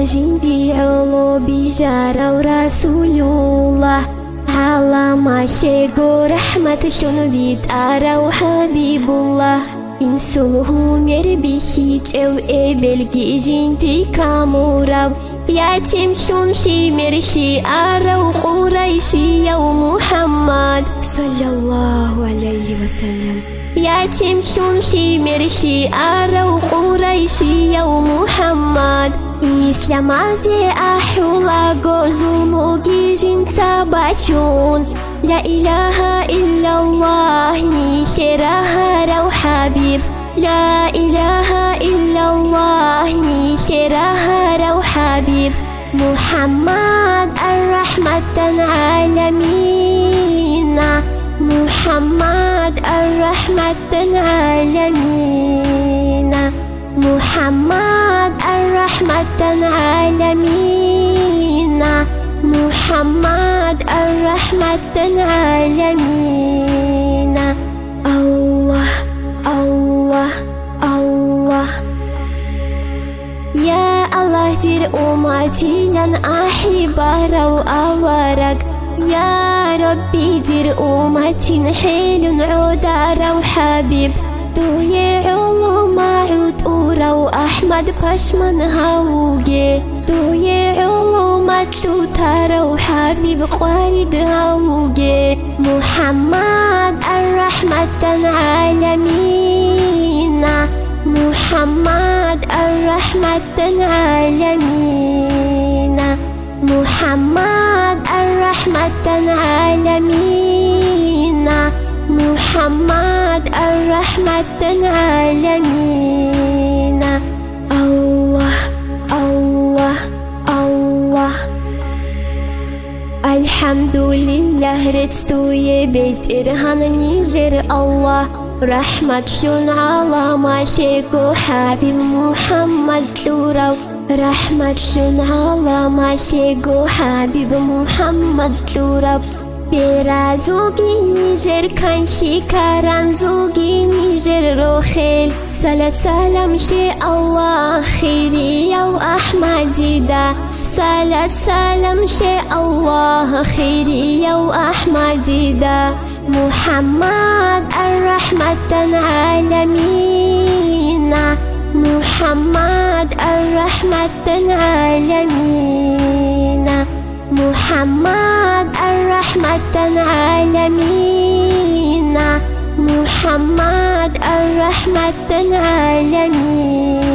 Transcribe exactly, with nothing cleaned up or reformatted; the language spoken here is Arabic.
جندي علو بجارة ورسول الله على ما شيقو رحمة شنو بيت أرى حبيب الله إنسوهم يربيشيج أو إبلغي جندي كامورا ياتيم شنشي مرشي أرى قريشي يا محمد صلى الله عليه وسلم ياتيم شنشي مرشي أرى قريشي يا محمد إسلام الدي أحولا غزو موجي جنسا باتشون لا إله إلا الله نيشرها رو حبيب لا إله إلا الله نيشرها رو حبيب محمد الرحمة العالمين محمد الرحمة العالمين محمد الرحمة العالمين محمد الرحمة العالمين الله الله الله يا الله دير أمتي لن أحب رو أورك يا ربي دير أمتي حيل عودا رو حبيب دوي علوم عود أورو أحمد بشمن هاوجي دوي علوم تلوتارو حبيب قارد هاوجي محمد الرحمة العالمين محمد الرحمة العالمين محمد الرحمة العالمين محمد الرحمة العالمين الله الله الله الحمد لله رتستوي بيت إرهان نيجر الله رحمة شون على ما شيكو حبيب محمد لورو رحمة شون على ما شيكو حبيب محمد لورو بيرا زوجي نيجر كان شكران زوجي نيجر روخيل صلاة سلام شي الله خيري يا أحمدي دا صلاة سلام شي الله خيري يا أحمدي دا محمد الرحمة العالمين محمد الرحمة العالمين محمد الرحمة العالمين محمد الرحمة العالمين